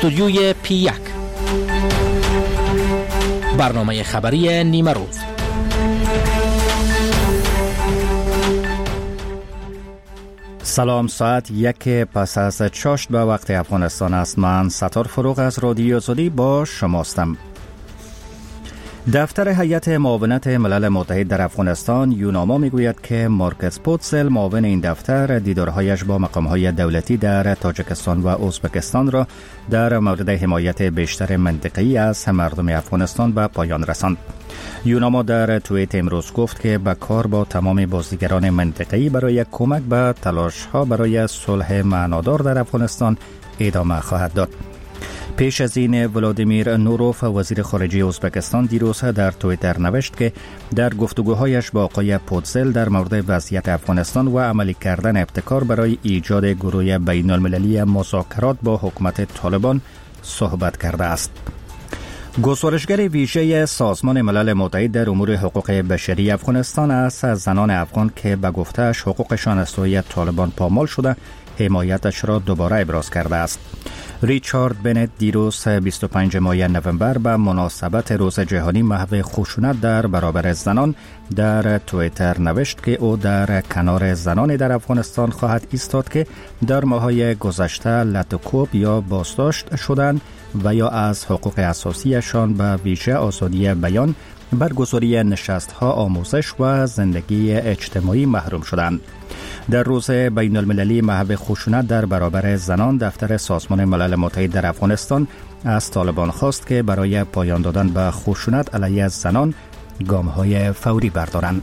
استودیوی P1 برنامه خبری نیمه روز. سلام، ساعت 1 پس از چاشت به وقت افغانستان است. من ستار فروغ از رادیو آزادی با شماستم. دفتر هیئت معاونت ملل متحد در افغانستان یوناما میگوید که مارکس پوتسل معاون این دفتر دیدارهایش با مقامهای دولتی در تاجیکستان و ازبکستان را در مورد حمایت بیشتر منطقه‌ای از مردم افغانستان به پایان رساند. یوناما در توییت امروز گفت که به کار با تمام بازیگران منطقه‌ای برای کمک به تلاش‌ها برای صلح معنادار در افغانستان ادامه خواهد داد. پیش از این ولادیمیر نوروف وزیر خارجه ازبکستان دیروز در توییتر نوشت که در گفتگوهایش با آقای پوتسل در مورد وضعیت افغانستان و عملی کردن ابتکار برای ایجاد گروه بین المللی مذاکرات با حکومت طالبان صحبت کرده است. گزارشگر ویژه سازمان ملل متحد در امور حقوق بشری افغانستان است از زنان افغان که به گفته‌اش حقوقشان از سوی طالبان پامال شده حمایتش را دوباره ابراز کرده است. ریچارد بنت دیروز 25 ماه نوامبر به مناسبت روز جهانی محو خشونت در برابر زنان در توییتر نوشت که او در کنار زنان در افغانستان خواهد ایستاد که در ماه‌های گذشته لطوکوب یا بازداشت شدند و یا از حقوق اساسیشان به ویژه آزادی بیان، برگزاری نشست‌ها، آموزش و زندگی اجتماعی محروم شدند. در روز بین المللی محو خشونت در برابر زنان، دفتر سازمان ملل متحد در افغانستان از طالبان خواست که برای پایان دادن به خشونت علیه زنان گام‌های فوری بردارند.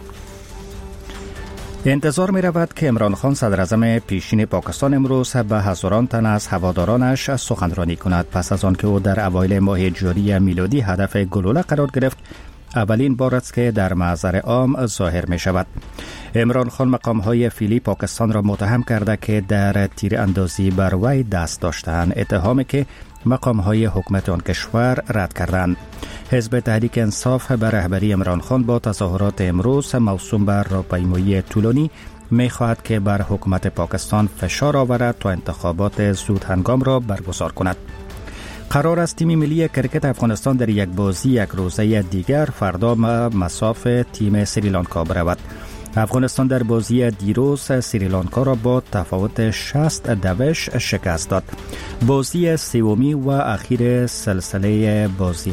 انتظار می رود که عمران خان صدر اعظم پیشین پاکستان امروز به هزاران تن از هوادارانش سخنرانی کند پس از آنکه او در اوایل ماه جاری میلادی هدف گلوله قرار گرفت. اولین بار است که در محضر عام ظاهر می شود. عمران خان مقام‌های فعلی پاکستان را متهم کرده که در تیر اندازی بر وی دست داشتند، اتهامی که مقام‌های حکومت آن کشور رد کردند. حزب تحریک انصاف به رهبری عمران خان با تظاهرات امروز موسوم بر راهپیمایی طولانی می‌خواهد که بر حکومت پاکستان فشار آورد تا انتخابات زود هنگام را برگزار کند. قرار است تیم ملی کرکت افغانستان در یک بازی یک روزه دیگر فردا مصاف تیم سریلانکا برود. افغانستان در بازی دیروز سریلانکا را با تفاوت 60-2 شکست داد. بازی سومی و آخر سلسله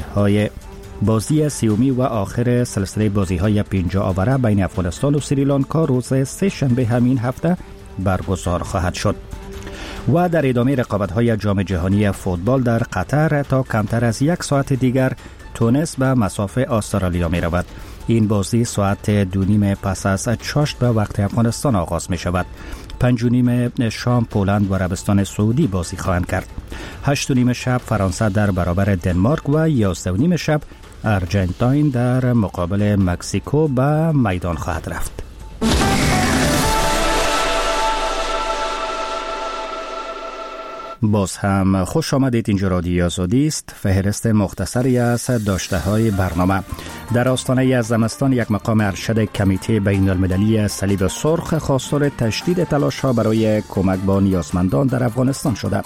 بازی‌های 50 آوره بین افغانستان و سریلانکا روز سه شنبه همین هفته برگزار خواهد شد. و در ادامه رقابت‌های جام جهانی فوتبال در قطر تا کمتر از یک ساعت دیگر تونس به مصاف استرالیا می رود. این بازی ساعت 2:30 پس از چاشت به وقت افغانستان آغاز می شود. 5:30 شام پولند و عربستان سعودی بازی خواهند کرد. 8:30 شب فرانسه در برابر دنمارک و 11:30 شب ارژانتین در مقابل مکزیکو به میدان خواهد رفت. باز هم خوش آمدید. اینجا رادیو آزادی است. فهرست مختصری از داشته‌های برنامه. در آستانه زمستان یک مقام ارشد کمیته بین المللی صلیب سرخ خواستار تشدید تلاش‌ها برای کمک به نیازمندان در افغانستان شده.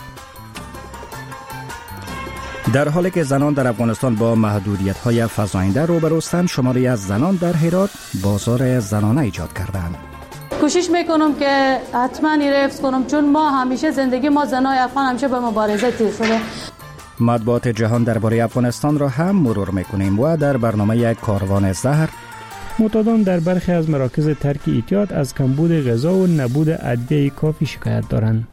در حالی که زنان در افغانستان با محدودیت‌های فزاینده روبروستند، شماری از زنان در هرات بازار زنانه ایجاد کردند. کوشش میکنم که حتما حفظ کنم، چون ما همیشه زندگی ما زنای افغان همیشه به مبارزه تیر شده. مطبوعات جهان درباره افغانستان را هم مرور میکنیم و در برنامه کاروان زهر معتادان در برخی از مراکز ترک اعتیاد از کمبود غذا و نبود ادویه کافی شکایت دارند.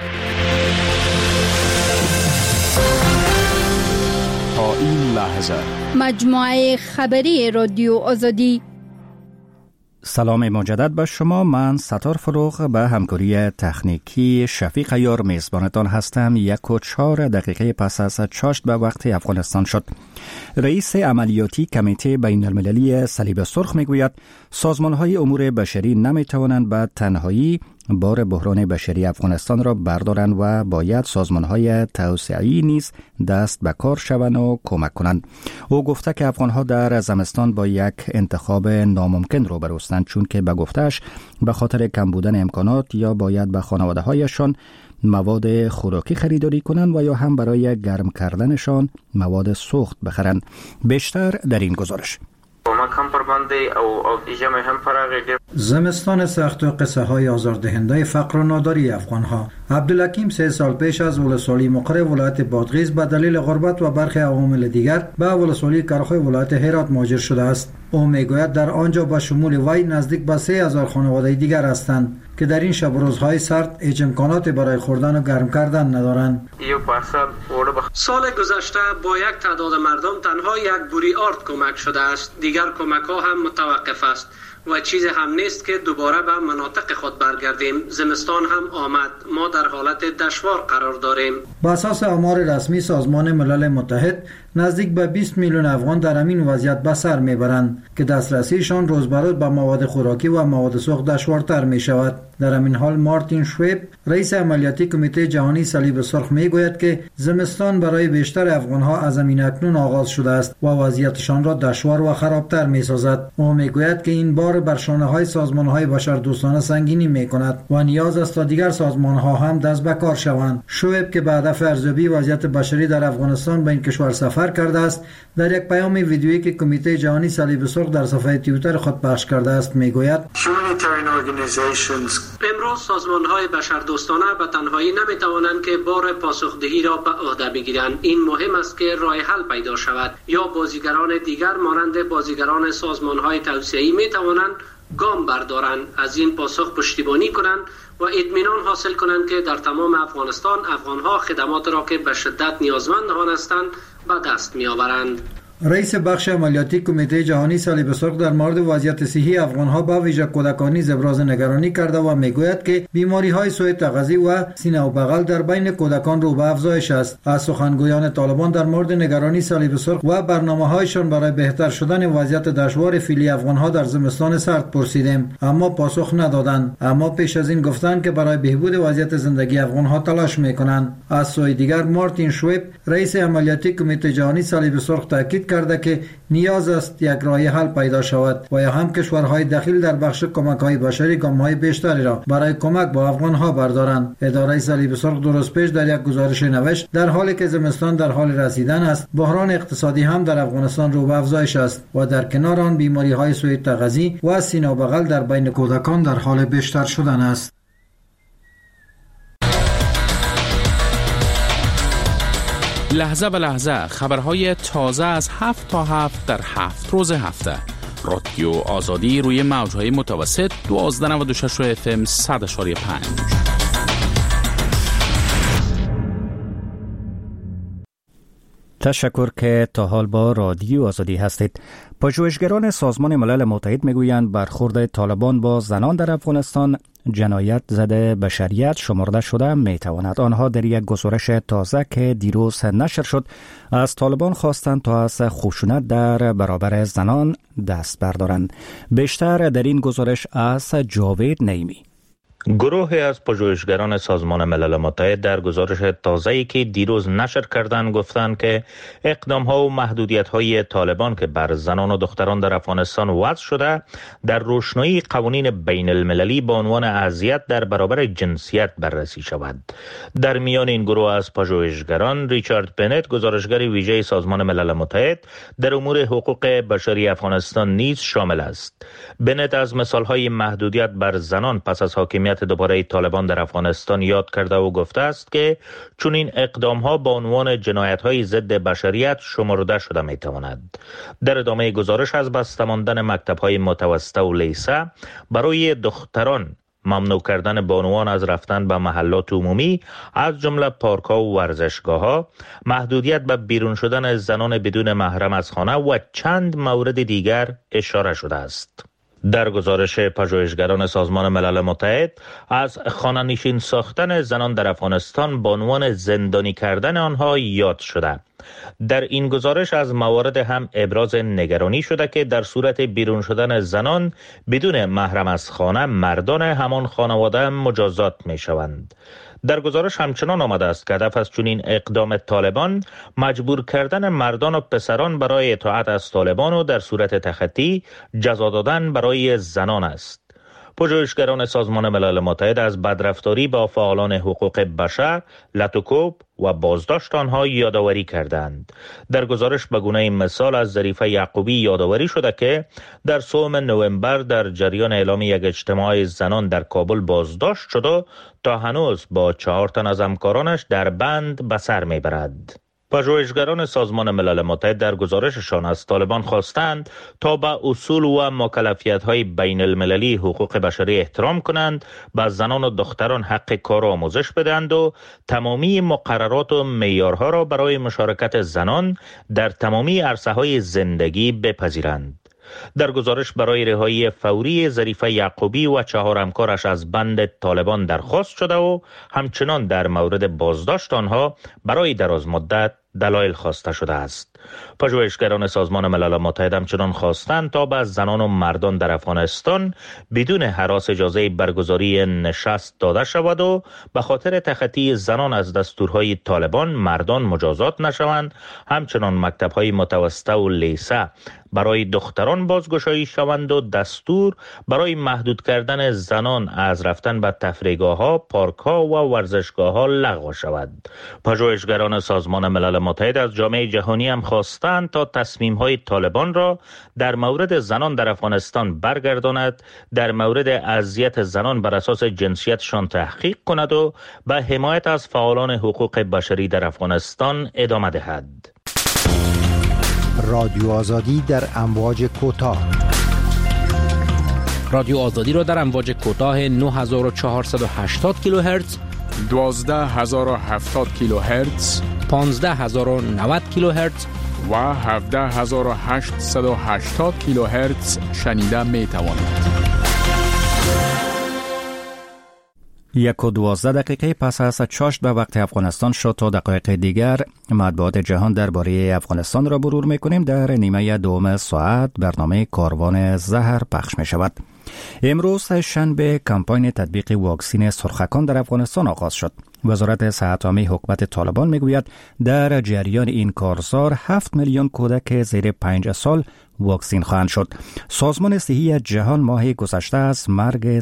تا این لحظه مجموعه خبری رادیو آزادی. سلام مجدد به شما. من ستار فروغ به همکاری تکنیکی شفیق عیار میزبانتان هستم. 1:04 پس از چاشت به وقت افغانستان شد. رئیس عملیاتی کمیته بین المللی صلیب سرخ میگوید سازمان‌های امور بشری نمیتوانند به تنهایی بار بحران بشری افغانستان را بردارند و باید سازمان‌های توسعه‌ای نیز دست به کار شوند و کمک کنند. او گفته که افغان‌ها در زمستان با یک انتخاب ناممکن روبرو هستند، چون که به گفته‌اش به خاطر کم بودن امکانات یا باید به خانواده‌هایشان مواد خوراکی خریداری کنند و یا هم برای گرم کردنشان مواد سوخت بخرند. بیشتر در این گزارش. زمستان سخت و قصه های آزاردهنده فقر و ناداری افغان ها. عبدالحکیم 3 سال پیش از ولسوالی مقر ولایت بادغیس به دلیل غربت و برخی عوامل دیگر به ولسوالی کرخای ولایت هرات مهاجر شده است. او میگوید در آنجا به شمول وی نزدیک به 3000 خانواده دیگر هستند که در این شب و روزهای سرد هیچ امکاناتی برای خوردن و گرم کردن ندارند. سال گذشته با یک تعداد مردم تنها یک بوری آرد کمک شده است. دیگر کمک ها هم متوقف است و چیز هم نیست که دوباره به مناطق خود برگردیم. زمستان هم آمد، ما در حالت دشوار قرار داریم. با اساس آمار رسمی سازمان ملل متحد نزدیک به 20 میلیون افغان در همین وضعیت به سر میبرند که دسترسیشان روز به روز به مواد خوراکی و مواد سوخت دشوارتر می شود. در همین حال مارتین شویب رئیس عملیاتی کمیته جهانی صلیب سرخ میگوید که زمستان برای بیشتر افغانها از همین اکنون آغاز شده است و وضعیتشان را دشوار و خرابتر میسازد. او میگوید که این بار بر شانه‌های سازمان‌های بشردوستانه سنگینی میکند و نیاز است تا دیگر سازمان‌ها هم دست به کار شوند. شویب که به هدف ارزیابی وضعیت بشری در افغانستان به این کشور سفر کرده است، در یک پیام ویدیویی که کمیته جهانی صلیب سرخ در صفحه توییتر خود پخش کرده است میگوید امروز سازمان‌های بشردوستانه به تنهایی نمی‌توانند که بار پاسخدهی را به عهده بگیرند. این مهم است که راه حل پیدا شود یا بازیگران دیگر مانند بازیگران سازمان‌های توسعه‌ای می‌توانند گام بردارند، از این پاسخ پشتیبانی کنند و اطمینان حاصل کنند که در تمام افغانستان افغان‌ها خدمات را که به شدت نیازمند آن هستند به دست می‌آورند. رئیس بخش عملیاتی کمیته جهانی صلیب سرخ در مورد وضعیت صحی افغان‌ها با ویژه کودکان نیز ابراز نگرانی کرده و میگوید که بیماری‌های سوء تغذیه و سینه و بغل در بین کودکان رو به افزایش است. از سخنگویان طالبان در مورد نگرانی صلیب سرخ و برنامه‌هایشان برای بهتر شدن وضعیت دشوار فعلی افغان‌ها در زمستان سرد پرسیدیم، اما پاسخ ندادند. اما پیش از این گفتند که برای بهبود وضعیت زندگی افغان‌ها تلاش می‌کنند. از سوی دیگر مارتین شویب رئیس عملیاتی کمیته جهانی صلیب سرخ تاکید کرده که نیاز است یک راه حل پیدا شود و یا هم کشورهای دخیل در بخش کمک‌های بشری گام‌های بیشتری را برای کمک با افغان‌ها بردارند. اداره صلیب سرخ 2 روز پیش در یک گزارش نوشت در حالی که زمستان در حال رسیدن است، بحران اقتصادی هم در افغانستان رو به افزایش است و در کنار آن بیماری‌های سوء تغذیه و سینه و بغل در بین کودکان در حال بیشتر شدن است. لحظه به لحظه خبرهای تازه از 7 تا 7 در 7 روز هفته. رادیو آزادی روی موجهای متوسط 1296 FM 100.5. تشکر که تا حال با رادیو آزادی هستید. پژوهشگران سازمان ملل متحد میگویند برخورد طالبان با زنان در افغانستان جنایت ضد بشریت شمرده شده میتواند. آنها در یک گزارش تازه که دیروز نشر شد از طالبان خواستند تا از خشونت در برابر زنان دست بردارند. بیشتر در این گزارش از جاوید نعیمی. گروهی از پژوهشگران سازمان ملل متحد در گزارش تازه‌ای که دیروز نشر کردند گفتند که اقدام‌ها و محدودیت‌های طالبان که بر زنان و دختران در افغانستان وضع شده در روشنایی قوانین بین المللی به عنوان اذیت در برابر جنسیت بررسی شود. در میان این گروه از پژوهشگران ریچارد بنت، گزارشگر ویژه سازمان ملل متحد در امور حقوق بشری افغانستان نیز شامل است. بنت از مثال‌های محدودیت بر زنان پس از حاکمیت دوباره طالبان در افغانستان یاد کرده و گفته است که چون این اقدام‌ها با عنوان جنایت‌های ضد بشریت شمرده شده می‌تواند. در ادامه گزارش از بسته ماندن مکتب‌های متوسطه و لیسه برای دختران، ممنوع کردن بانوان از رفتن به محلات عمومی از جمله پارک‌ها و ورزشگاه‌ها، محدودیت به بیرون شدن زنان بدون محرم از خانه و چند مورد دیگر اشاره شده است. در گزارش پژوهشگران سازمان ملل متحد از خانه‌نشین ساختن زنان در افغانستان به عنوان زندانی کردن آنها یاد شده. در این گزارش از موارد هم ابراز نگرانی شده که در صورت بیرون شدن زنان بدون محرم از خانه مردان همان خانواده هم مجازات می شوند. در گزارش همچنان آمده است که هدف از چنین اقدام طالبان مجبور کردن مردان و پسران برای اطاعت از طالبان و در صورت تخطی جزا دادن برای زنان است. پژوهشگران سازمان ملل متحد از بدرفتاری با فعالان حقوق بشر، لطوکوب و بازداشت آنها یادآوری کردند. در گزارش به گونه مثال از ظریفه یعقوبی یادآوری شده که در سوم نوامبر در جریان اعلام یک اجتماع زنان در کابل بازداشت شد و تا هنوز با 4 تن از همکارانش در بند به سر میبرد. پژوهشگران سازمان ملل متحد در گزارششان از طالبان خواستند تا به اصول و مکلفیت‌های بین المللی حقوق بشری احترام کنند، به زنان و دختران حق کار و آموزش بدهند و تمامی مقررات و معیارها را برای مشارکت زنان در تمامی عرصه‌های زندگی بپذیرند. در گزارش برای رهایی فوری ظریفه یعقوبی و 4 همکارش از بند طالبان درخواست شده و همچنان در مورد بازداشت آنها برای دراز مدت دلایل خواسته شده است. پژوهشگران سازمان ملل متحد همچنان خواستند تا به زنان و مردان در افغانستان بدون هراس اجازه برگزاری نشست داده شود و به خاطر تخطی زنان از دستورهای طالبان مردان مجازات نشوند. همچنان مکتب‌های متوسطه و لیسه برای دختران بازگشایی شوند و دستور برای محدود کردن زنان از رفتن به تفریحگاه‌ها، پارک‌ها و ورزشگاه‌ها لغو شود. پژوهشگران سازمان ملل متحد از جامعه جهانی هم خواستند تا تصمیم‌های طالبان را در مورد زنان در افغانستان برگرداند، در مورد اذیت زنان بر اساس جنسیتشان تحقیق کند و به حمایت از فعالان حقوق بشری در افغانستان ادامه دهد. رادیو آزادی در امواج کوتاه. رادیو آزادی را در امواج کوتاه 9480 کیلوهرتز، 12070 کیلوهرتز، 15090 کیلوهرتز و 17880 کیلوهرتز شنیده می توانید. 1:12 پس از چاشت به وقت افغانستان شد. تا دقایق دیگر مطبوعات جهان درباره افغانستان را مرور می‌کنیم. در نیمه دوم ساعت برنامه کاروان زهر پخش می‌شود. امروز شنبه کمپاین تطبیق واکسن سرخکان در افغانستان آغاز شد. وزارت صحت عامه حکومت طالبان میگوید در جریان این کارزار 7 میلیون کودک زیر 5 سال واکسین خواهند شد. سازمان صحی جهان ماه گذشته از مرگ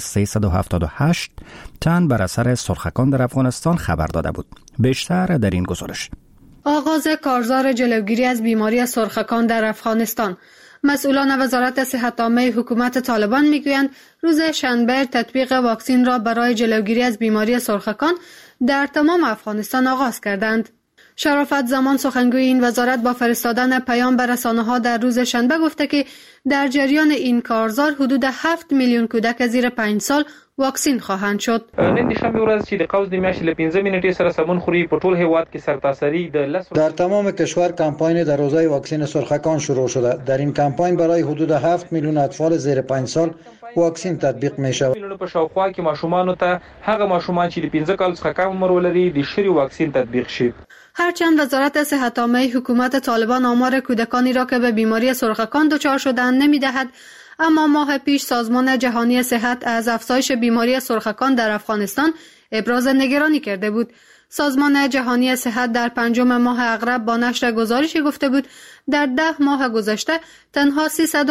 378 تن بر اثر سرخکان در افغانستان خبر داده بود. بیشتر در این گزارش. آغاز کارزار جلوگیری از بیماری سرخکان در افغانستان. مسئولان وزارت صحت عامه حکومت طالبان میگویند روز شنبه تطبیق واکسن را برای جلوگیری از بیماری سرخکان در تمام افغانستان آغاز کردند. شرافت زمان سخنگوی این وزارت با فرستادن پیام به رسانه‌ها در روز شنبه گفته که در جریان این کارزار حدود 7 میلیون کودک زیر 5 سال واکسین خواهند شد. نن د شنبه ورځ چې د قوس د میاشتې له 15 منټې سره سمون خوري په ټول هیواد کې سرتاسري در تمام کشور کمپاین در حوزه واکسن سرخکان شروع شده. در این کمپاین برای حدود 7 میلیون اطفال زیر 5 سال واکسن تطبیق می شود. په شاوخوا کې ماشومان ته هغه ماشومان چې د 15 کال څخه کم عمر ولري د شری واکسن تطبیق شي. هرچند وزارت صحت عامه حکومت طالبان آمار کودکانی را که به بیماری سرخکان دچار شدند نمی‌دهد، اما ماه پیش سازمان جهانی صحت از افزایش بیماری سرخکان در افغانستان ابراز نگرانی کرده بود. سازمان جهانی صحت در 5 ماه اغرب با نشر گزارشی گفته بود در 10 ماه گذشته تنها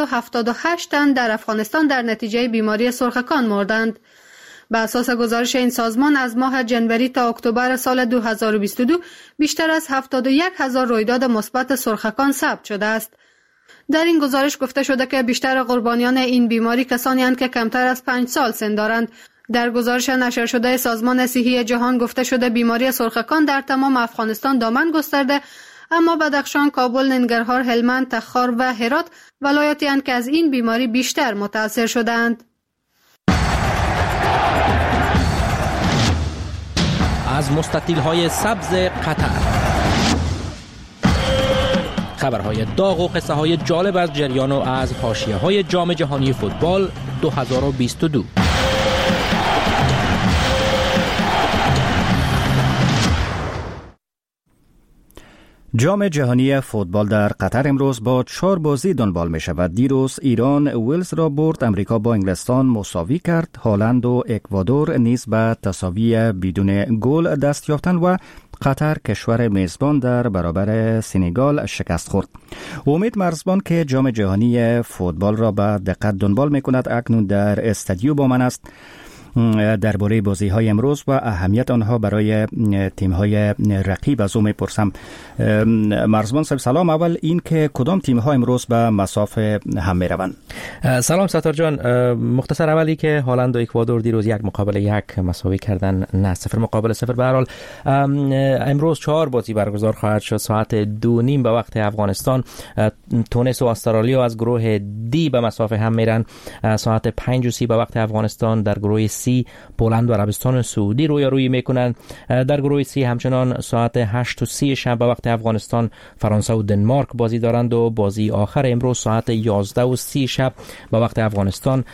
378 تن در افغانستان در نتیجه بیماری سرخکان مردند. به اساس گزارش این سازمان از ماه جنوری تا اکتبر سال 2022 بیشتر از 71,000 رویداد مثبت سرخکان ثبت شده است. در این گزارش گفته شده که بیشتر قربانیان این بیماری کسانی اند که کمتر از 5 سال سن دارند. در گزارش نشر شده سازمان صحی جهان گفته شده بیماری سرخکان در تمام افغانستان دامن گسترده، اما بدخشان، کابل، ننگرهار، هلمند، تخار و هرات ولایاتی اند که از این بیماری بیشتر متاثر شدند. از مستطیل‌های سبز قطر، خبرهای داغ و قصه‌های جالب از جریان و از حاشیه‌های جام جهانی فوتبال 2022. جام جهانی فوتبال در قطر امروز با 4 بازی دنبال می شود. دیروز ایران ولز را برد، امریکا با انگلستان مساوی کرد، هلند و اکوادور نیز به تساوی بدون گل دست یافتند و قطر کشور میزبان در برابر سنگال شکست خورد. امید مرزبان که جام جهانی فوتبال را به دقت دنبال می کند اکنون در استودیو با من است. درباره بازی‌های امروز و اهمیت آنها برای تیم‌های رقیب از او می‌پرسم. مرزبان صاحب سلام. اول این که کدام تیم‌ها امروز به مسافه هم می‌روند؟ سلام ستار جان. مختصر اولی که هلند و اکوادور دیروز 1-1 مساوی کردن، نه 0-0. به هر حال امروز 4 بازی برگزار خواهد شد. ساعت 2:30 به وقت افغانستان تونس و استرالیا از گروه دی به مسافه هم میرن. ساعت 5:30 به وقت افغانستان در گروه سی پولند و عربستان سعودی رویارویی میکنند. در گروه سی همچنان ساعت 8:30 شب به وقت افغانستان فرانسه و دنمارک بازی دارند و بازی آخر امروز ساعت 11:30 شب به وقت افغانستان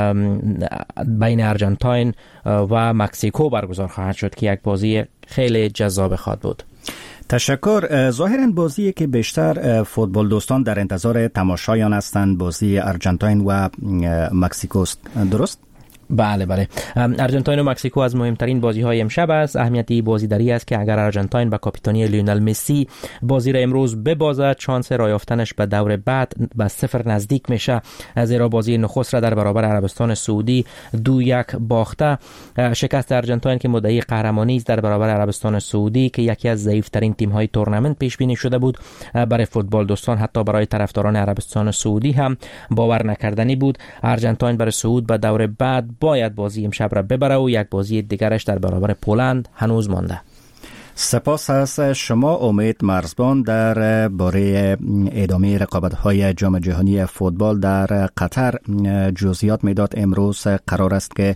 بین ارژانتین و مکزیکو برگزار خواهد شد که یک بازی خیلی جذاب خواهد بود. تشکر. ظاهراً بازی که بیشتر فوتبال دوستان در انتظار تماشایان هستند بازی ارژانتین و مکزیکو است، درست؟ بله. ارژانتین و مکزیکو از مهمترین بازی‌های امشب است. اهمیتی بازی دری است که اگر ارژانتین با کاپیتانی لیونل مسی بازی را امروز ببازد، شانس راه یافتنش به دور بعد به 0 نزدیک میشه، زیرا بازی نخست را در برابر عربستان سعودی 2-1 باخته. شکست ارژانتین که مدعی قهرمانی است در برابر عربستان سعودی که یکی از ضعیف‌ترین تیم‌های تورنمنت پیش بینی شده بود، برای فوتبال دوستان حتی برای طرفداران عربستان سعودی هم باور نکردنی بود. ارژانتین برای صعود به دور بعد باید بازی امشب را ببره و یک بازی دیگرش در برابر پولند هنوز مانده. سپاس از شما امید مرزبان. در باره ادامه رقابت‌های جام جهانی فوتبال در قطر جزئیات میداد. امروز قرار است که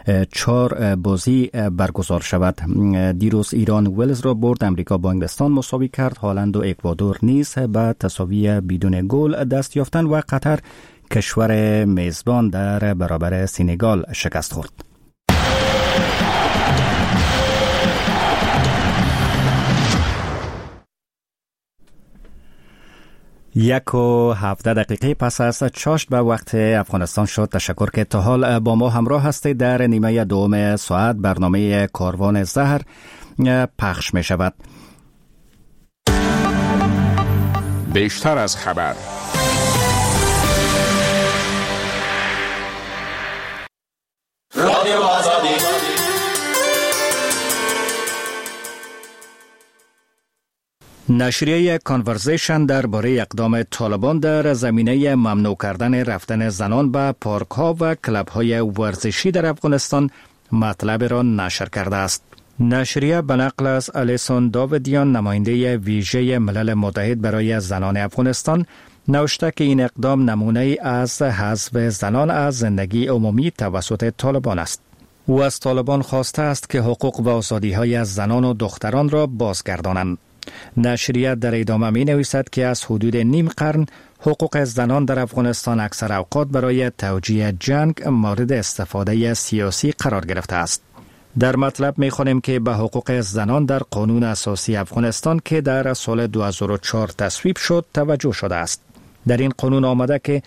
4 بازی برگزار شود. دیروز ایران ولز را برد، امریکا با انگلستان مساوی کرد، هلند و اکوادور نیز به تساوی بدون گل دست یافتند و قطر کشور میزبان در برابر سنگال شکست خورد. یک و 17 دقیقه پس از چاشت به وقت افغانستان شد. تشکر که تا حال با ما همراه هستید. در نیمه دوم ساعت برنامه کاروان زهر پخش می شود. بیشتر از خبر. رادیو آزادی. نشریه کانورزیشن درباره اقدام طالبان در زمینه ممنوع کردن رفتن زنان به پارک ها و کلب های ورزشی در افغانستان مطلب را نشر کرده است. نشریه به نقل از الیسون داودیان، نماینده ویژه ملل متحد برای زنان افغانستان، نوشته که این اقدام نمونه از حذف زنان از زندگی عمومی توسط طالبان است. او از طالبان خواسته است که حقوق و آزادی‌های از زنان و دختران را بازگردانند. نشریه در ادامه می نویسد که از حدود نیم قرن حقوق زنان در افغانستان اکثر اوقات برای توجیه جنگ مورد استفاده سیاسی قرار گرفته است. در مطلب می خوانیم که به حقوق زنان در قانون اساسی افغانستان که در سال 2004 تصویب شد توجه شده است. در این قانون آمده که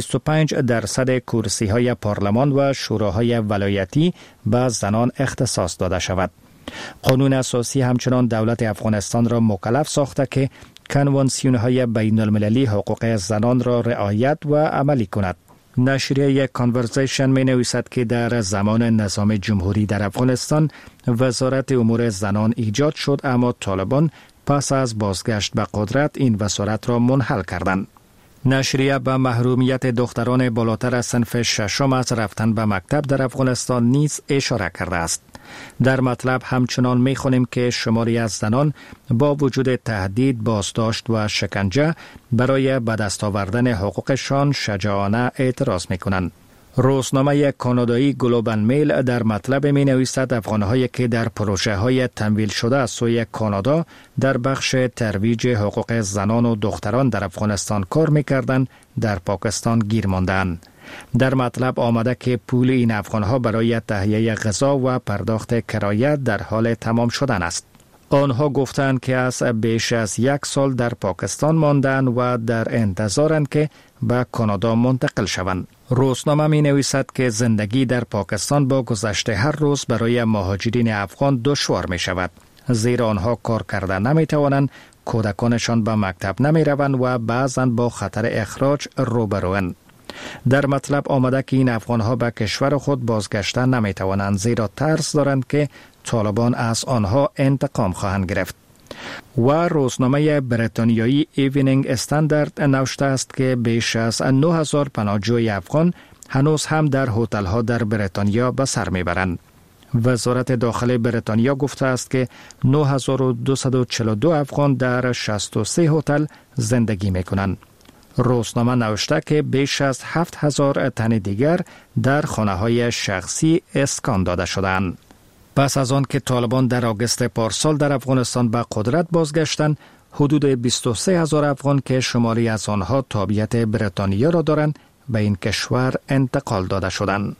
25% کرسی های پارلمان و شوراهای ولایتی به زنان اختصاص داده شود. قانون اساسی همچنان دولت افغانستان را مکلف ساخته که کنوانسیون های بین المللی حقوق زنان را رعایت و عملی کند. نشریه کانورزیشن می نویسد که در زمان نظام جمهوری در افغانستان وزارت امور زنان ایجاد شد، اما طالبان پس از بازگشت به قدرت این وزارت را منحل کردند. نشریه به محرومیت دختران بالاتر از صنف ششم از رفتن به مکتب در افغانستان نیز اشاره کرده است. در مطلب همچنان می‌خوانیم که شماری از زنان با وجود تهدید، بازداشت و شکنجه برای به دست آوردن حقوقشان شجاعانه اعتراض می‌کنند. روزنامه کانادایی گلوبال میل در مطلب می‌نویسد افغان‌هایی که در پروژه‌های تمویل شده از سوی کانادا در بخش ترویج حقوق زنان و دختران در افغانستان کار می‌کردند در پاکستان گیر ماندند. در مطلب آمده که پول این افغان‌ها برای تهیه غذا و پرداخت کرایه در حال تمام شدن است. آنها گفتند که از بیش از 1 سال در پاکستان ماندند و در انتظارند که به کانادا منتقل شوند. روزنامه می نویسد که زندگی در پاکستان با گذشت هر روز برای مهاجرین افغان دشوار می شود، زیرا آنها کار کردن نمی توانند، کودکانشان به مکتب نمی روند و بعضاً با خطر اخراج روبروند. در مطلب آمده که این افغانها به کشور خود بازگشتن نمی توانند، زیرا ترس دارند که طالبان از آنها انتقام خواهند گرفت. و روزنامه بریتانیایی ایونینگ استاندارد نوشته است که بیش از 9000 پناهجوی افغان هنوز هم در هتل‌ها در بریتانیا به سر میبرند. وزارت داخلی بریتانیا گفته است که 9242 افغان در 63 هتل زندگی میکنند. روزنامه نوشته که بیش از 7000 تن دیگر در خانه‌های شخصی اسکان داده شدند. پس از آن که طالبان در آگوست پارسال در افغانستان به قدرت بازگشتند، حدود 23000 افغان که شماری از آنها تابعیت بریتانیا را دارند به این کشور انتقال داده شدند.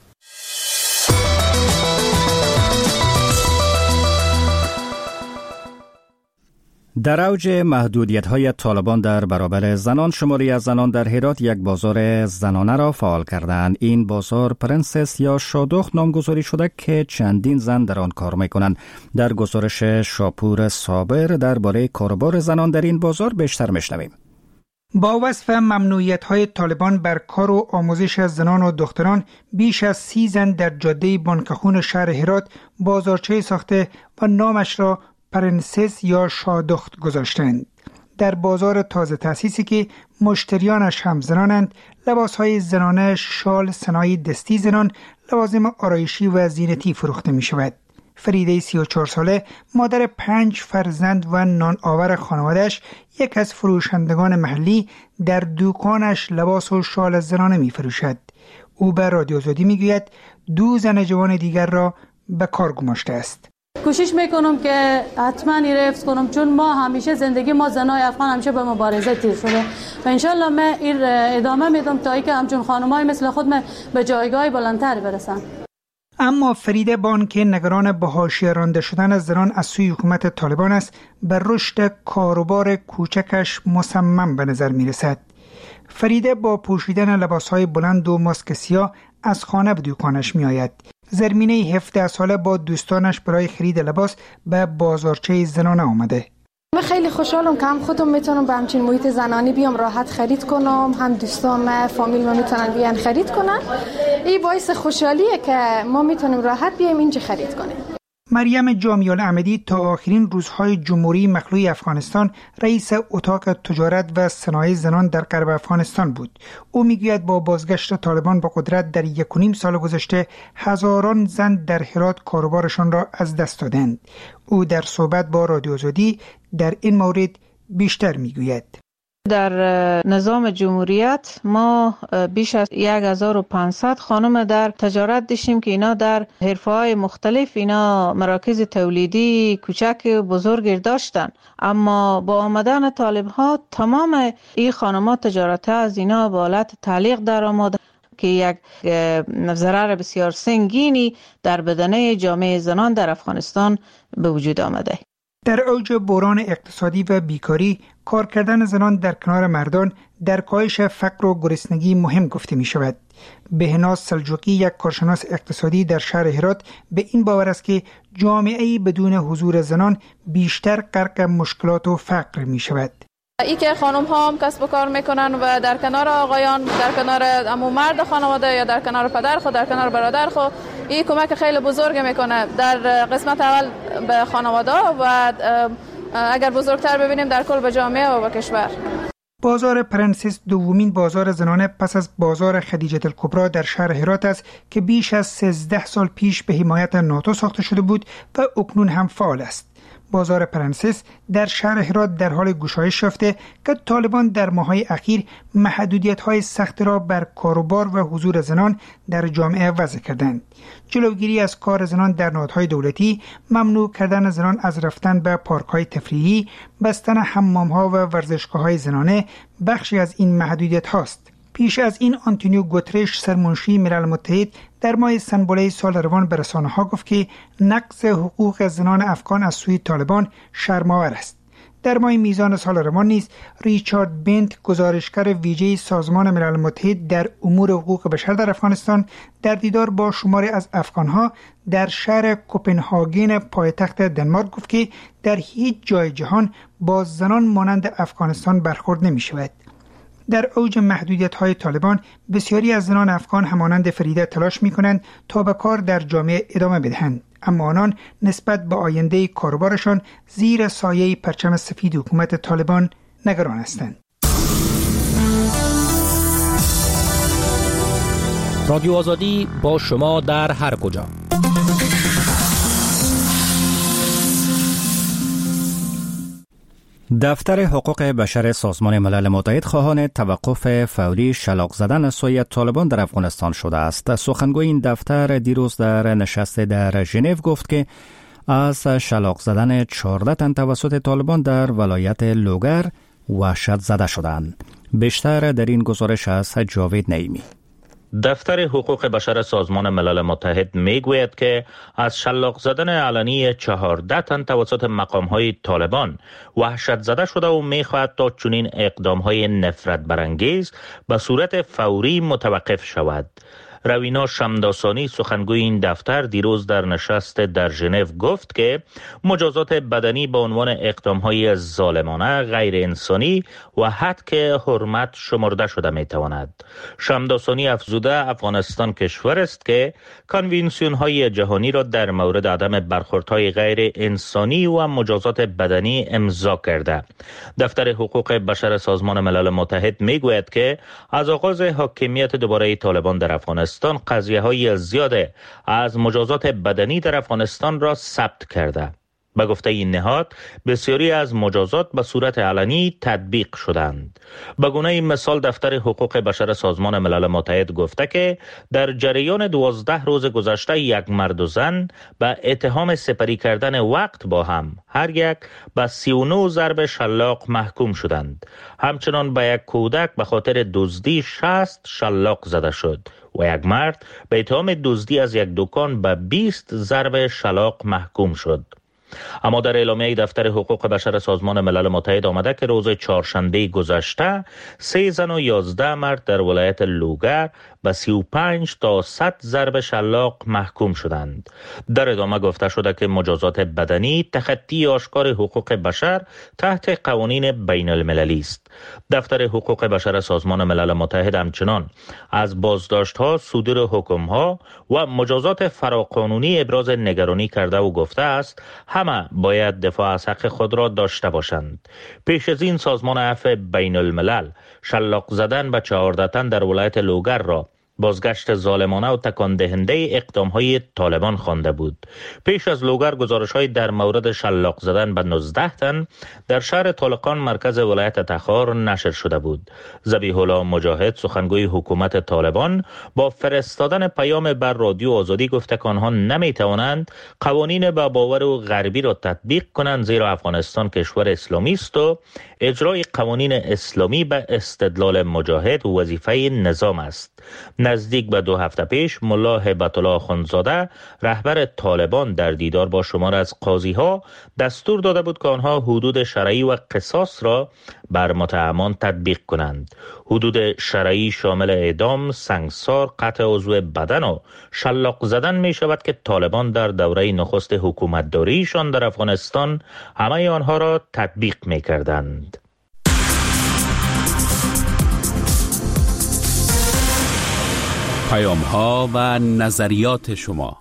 در اوج محدودیت‌های طالبان در برابر زنان، شماری از زنان در هرات یک بازار زنانه را فعال کردند. این بازار پرنسس یا شادخت نامگذاری شده که چندین زن در آن کار می‌کنند. در گزارش شاپور صابر درباره کاروبار زنان در این بازار بیشتر می‌شنویم. با وصف ممنوعیت‌های طالبان بر کار و آموزش زنان و دختران، بیش از 30 زن در جاده بانکخون شهر هرات بازارچه ساخته و نامش را پرنسس یا شادخت گذاشتند. در بازار تازه تأسیسی که مشتریانش هم زنانند، لباسهای زنانه، شال، صنایع دستی زنان، لوازم آرایشی و زینتی فروخته می شود. فریده 34 ساله، مادر 5 فرزند و نان آور خانواده‌اش، یک از فروشندگان محلی در دکانش لباس و شال زنانه می فروشد. او به رادیو آزادی می گوید 2 زن جوان دیگر را به کار گماشته است. کوشش میکنم که حتما این حفظ کنم، چون ما همیشه زندگی ما زنای افغان همیشه به مبارزه تیر شده و انشالله من این ادامه میدم تا اینکه همچون خانمای مثل خود من به جایگاه بلندتر برسم. اما فریده بان که نگران به حاشیه رانده شدن زنان از سوی حکومت طالبان است، بر رشد کاروبار کوچکش مصمم به نظر میرسد. فریده با پوشیدن لباسهای بلند و ماسک سیاه از خانه به دکانش می آید. زرمینه 17 ساله با دوستانش برای خرید لباس به بازارچه زنانه آمده. من خیلی خوشحالم که هم خودم میتونم به همچین محیط زنانی بیام راحت خرید کنم، هم دوستان فامیل ما میتونن بیان خرید کنن. این باعث خوشحالیه که ما میتونیم راحت بیایم اینجا خرید کنیم. مریم جامی‌الاحمدی تا آخرین روزهای جمهوری مخلوع افغانستان رئیس اتاق تجارت و صنایع زنان در غرب افغانستان بود. او میگوید با بازگشت طالبان به قدرت در 1.5 سال گذشته هزاران زن در هرات کاروبارشان را از دست دادند. او در صحبت با رادیو آزادی در این مورد بیشتر میگوید. در نظام جمهوریت ما بیش از 1500 خانم در تجارت داشتیم که اینا در حرفه‌های مختلف اینا مراکز تولیدی کوچک و بزرگ داشتن، اما با آمدن طالب‌ها تمام این خانم‌ها تجارت از اینا به حالت تعلیق در آمد که یک ضرر بسیار سنگینی در بدنه جامعه زنان در افغانستان به وجود آمده. در اوج بحران اقتصادی و بیکاری، کار کردن زنان در کنار مردان در کاهش فقر و گرسنگی مهم گفته می شود. بهناز سلجوقی، یک کارشناس اقتصادی در شهر هرات، به این باور است که جامعه‌ای بدون حضور زنان بیشتر غرق مشکلات و فقر می شود. ای که خانم ها هم کسب و کار میکنن و در کنار آقایان، در کنار عمو مرد خانواده یا در کنار پدر خود، در کنار برادر خود، این کمک خیلی بزرگ میکنه در قسمت اول به خانواده و اگر بزرگتر ببینیم در کل به جامعه و به کشور. بازار پرنسس دومین بازار زنانه پس از بازار خدیجه الکبری در شهر هرات است که بیش از 13 سال پیش به حمایت ناتو ساخته شده بود و اکنون هم فعال است. بازار پرنسس در شهر هرات در حال گشایش یافته که طالبان در ماه‌های اخیر محدودیت‌های سخت را بر کاروبار و حضور زنان در جامعه وضع کردند. جلوگیری از کار زنان در نهادهای دولتی، ممنوع کردن زنان از رفتن به پارک‌های تفریحی، بستن حمام‌ها و ورزشگاه‌های زنانه بخشی از این محدودیت‌هاست. پیش از این آنتونیو گوترش سرمنشی ملل متحد در ماه سنبله سال روان به رسانه‌ها گفت که نقض حقوق زنان افغان از سوی طالبان شرم‌آور است. در ماه میزان سال روان نیز ریچارد بنت گزارشگر ویژه سازمان ملل متحد در امور حقوق بشر در افغانستان در دیدار با شماری از افغانها در شهر کوپنهاگن پایتخت دنمارک گفت که در هیچ جای جهان با زنان مانند افغانستان برخورد نمی شود. در اوج محدودیت‌های طالبان بسیاری از زنان افغان همانند فریده تلاش می‌کنند تا به کار در جامعه ادامه بدهند، اما آنان نسبت به آینده کاروبارشان زیر سایه پرچم سفید حکومت طالبان نگران هستند. رادیو آزادی با شما در هر کجا. دفتر حقوق بشر سازمان ملل متحد خواهان توقف فوری شلاق زدن از سوی طالبان در افغانستان شده است. سخنگوی این دفتر دیروز در نشست در ژنو گفت که از شلاق زدن 14 تن توسط طالبان در ولایت لوگر وحشت زده شدند. بیشتر در این گزارش از جاوید نعیمی. دفتر حقوق بشر سازمان ملل متحد میگوید که از شلاق زدن علنی 14 تن توسط مقام‌های طالبان وحشت زده شده و میخواهد تا چنین اقدام‌های نفرت برانگیز به صورت فوری متوقف شود. روینا شمداسانی سخنگوی این دفتر دیروز در نشست در ژنو گفت که مجازات بدنی به عنوان اقدام‌های ظالمانه، غیر انسانی و هتک حرمت شمرده شده می‌تواند. شمداسانی افزوده افغانستان کشور است که کنوانسیون‌های جهانی را در مورد عدم برخوردهای غیر انسانی و مجازات بدنی امضا کرده. دفتر حقوق بشر سازمان ملل متحد می‌گوید که از آغاز حاکمیت دوباره طالبان در افغانستان قضیه‌های زیاد از مجازات بدنی در افغانستان را ثبت کرده. به گفته این نهاد بسیاری از مجازات به صورت علنی تطبیق شدند. به گونه مثال دفتر حقوق بشر سازمان ملل متحد گفته که در جریان 12 روز گذشته یک مرد و زن به اتهام سپری کردن وقت با هم هر یک به 39 ضرب شلاق محکوم شدند. همچنان به یک کودک به خاطر دزدی 60 شلاق زده شد و یک مرد به اتهام دزدی از یک دکان به 20 ضرب شلاق محکوم شد. اما در اعلامیه دفتر حقوق بشر سازمان ملل متحد آمده که روز چهارشنبه گذشته 3 زن و 11 مرد در ولایت لوگر به 35 تا 100 ضرب شلاق محکوم شدند. در ادامه گفته شده که مجازات بدنی تخطی آشکار حقوق بشر تحت قوانین بین المللی است. دفتر حقوق بشر سازمان ملل متحد همچنان از بازداشت‌ها، صدور حکم‌ها و مجازات فراقانونی ابراز نگرانی کرده و گفته است همه باید دفاع از حق خود را داشته باشند. پیش از این سازمان عفو بین الملل شلاق زدن به 14 تن در ولایت لوگر را بازگشت ظالمانه و تکان دهنده اقدام‌های طالبان خوانده بود. پیش از لوگر گزارش‌های در مورد شلاق زدن به 19 تن در شهر طالقان مرکز ولایت تخار نشر شده بود. ذبیح الله مجاهد سخنگوی حکومت طالبان با فرستادن پیام بر رادیو آزادی گفته که آنها نمی‌توانند قوانین با باور و غربی را تطبیق کنند زیرا افغانستان کشور اسلامی است و اجرای قوانین اسلامی به استدلال مجاهد وظیفه نظام است. نزدیک به 2 هفته پیش ملا هیبت الله اخندزاده رهبر طالبان در دیدار با شمار از قاضی‌ها دستور داده بود که آنها حدود شرعی و قصاص را بر متهمان تطبیق کنند. حدود شرعی شامل اعدام، سنگسار، قطع عضو بدن و شلاق زدن می شود که طالبان در دوره نخست حکومتداریشان در افغانستان همه آنها را تطبیق می کردند. پیام‌ها و نظریات شما.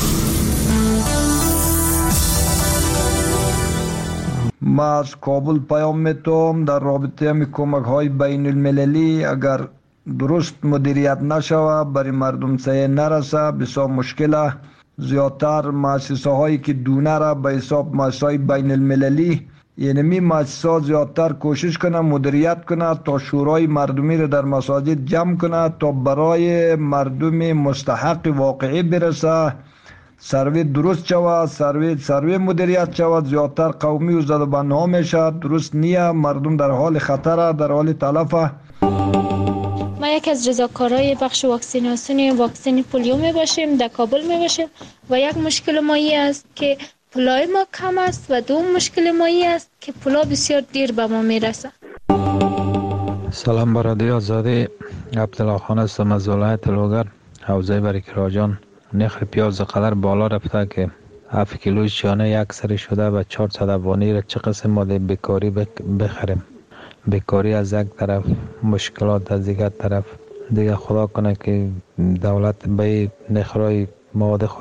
ما از کابل پیام میتونم در رابطه می کمک‌های بین المللی اگر درست مدیریت نشوه برای مردم سایه نرسه بسیار مشکله. زیادتر مؤسسه هایی که دونه را به حساب مؤسسه های بین المللی یعنی می مؤسسات زیادتر کوشش کنه مدیریت کنه تا شورای مردمی را در مساجد جمع کنه تا برای مردم مستحق واقعی برسه، سروی درست شود، سروی مدیریت شود. زیادتر قومی و زدبانها میشه، درست نیه، مردم در حال خطره، در حال تلفه. من یکی از رضاکارای بخش واکسین پولیو می باشیم، در کابل می باشیم و یک مشکل ما این است که پولای ما کم است و دوم مشکل ما این است که پولا بسیار دیر به ما می رسه. سلام بر رادیو آزادی، عبدالله خان هستم از ولایت لوگر، حوزه بریکراجان. نرخ پیاز قدر بالا رفته که 7 کیلوی چانه یک سری شده و 400 افغانی را چه قسم ماده بیکاری بخریم. بیکاری از یک طرف، مشکلات از دیگر طرف. دیگه خدا کنه که دولت به نخرای مواد